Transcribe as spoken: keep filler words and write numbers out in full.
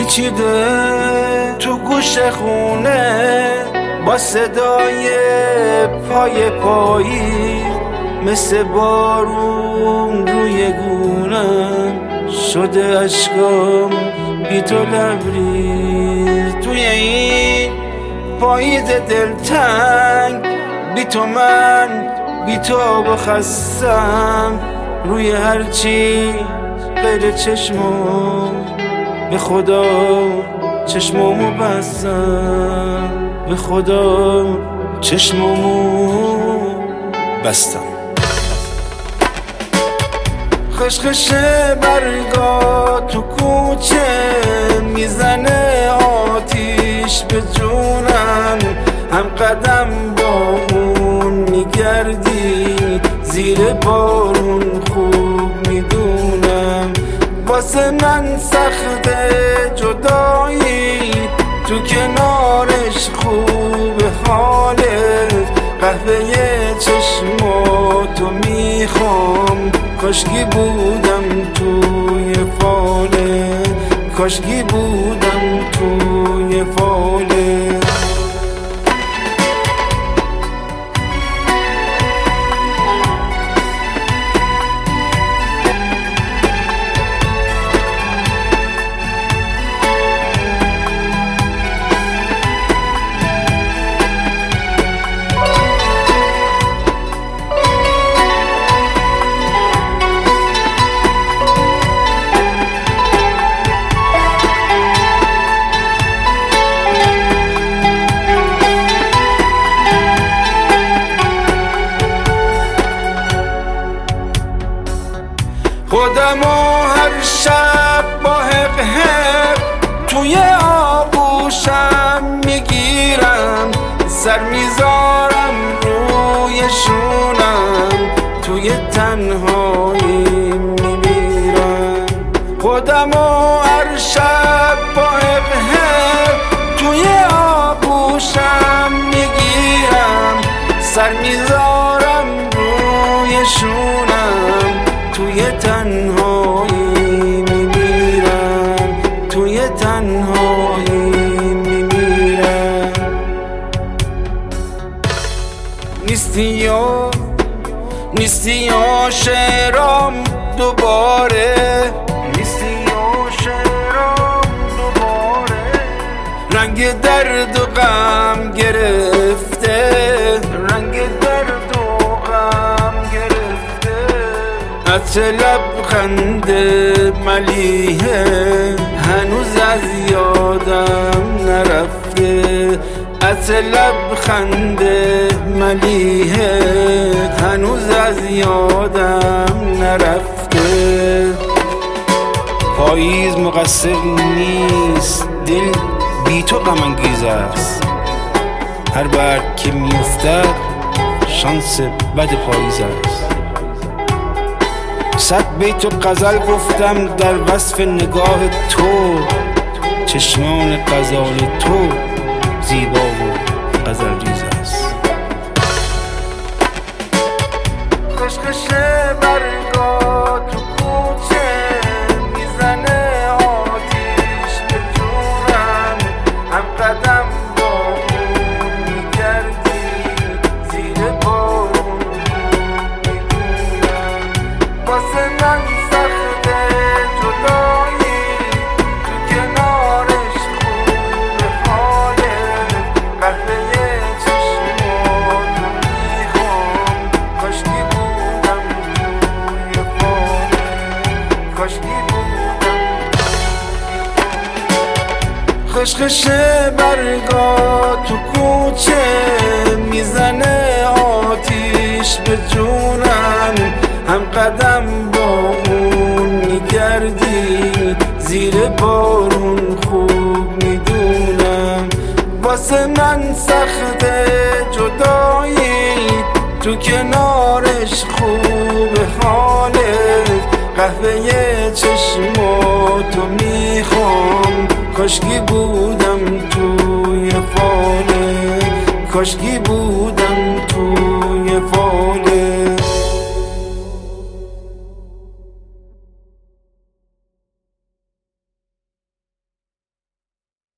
پیچیده تو گوش خونه با صدای پای پایی، مثل بارون روی گونم شده اشکام بی تو لبریز. توی این پاییز دلتنگ بی تو من بی تو بخستم، روی هرچی غیر چشمم به خدا چشممو بستم، به خدا چشممو بستم. خشخش برگا تو کوچه میزنه آتیش به جونم، هم قدم با اون میگردی زیر بارون خوب میدونم. واسه من سخت جدایی تو کنارش خوب حالت، قهوه چشماتو میخوام کاشکی بودم توی فالت، کاشکی بودم توی فالت. خودمو هر شب با حق حق توی آغوشم میگیرم، سر میذارم روی شونم، توی تنهایی میمیرم. خودمو هر شب با حق حق توی آغوشم میگیرم، سر میذارم روی شونم، توی تنهایی میمیرم، توی تنهایی میمیرم. نیستی یا نیستی یا شعرام دوباره، نیستی یا شعرام دوباره، رنگ درد و غم گرفته، رنگ درد و غم گرفته. عطر لبخند ملیحه هنوز از یادم نرفته، عطر لبخند ملیحه هنوز از یادم نرفته. پاییز مقصر نیست، دل بی تو غم انگیز است، هر برگ که میافتد شانس بد پاییز است. صد بیت و غزل گفتم در وصف نگاه تو، چشمان غزال تو زیبا و غزل ریز است. خشخش برگا تو کوچه میزنه آتیش به جونم، هم قدم با اون میگردی زیر بارون میدونم. واسه من سخت جدایی تو کنارش خوب حالت، قهوه چشماتو میخوام کاشکی بودم توی فالت، کاشکی بودم. خشخش برگا تو کوچه میزنه آتیش به جونم، هم قدم با اون میگردی زیر بارون خوب میدونم. واسه من سخت جدایی تو کنارش خوب حالت، قهوه چشماتو میخوام کاشکی بودم توی فالت، کاشکی بودم توی فالت.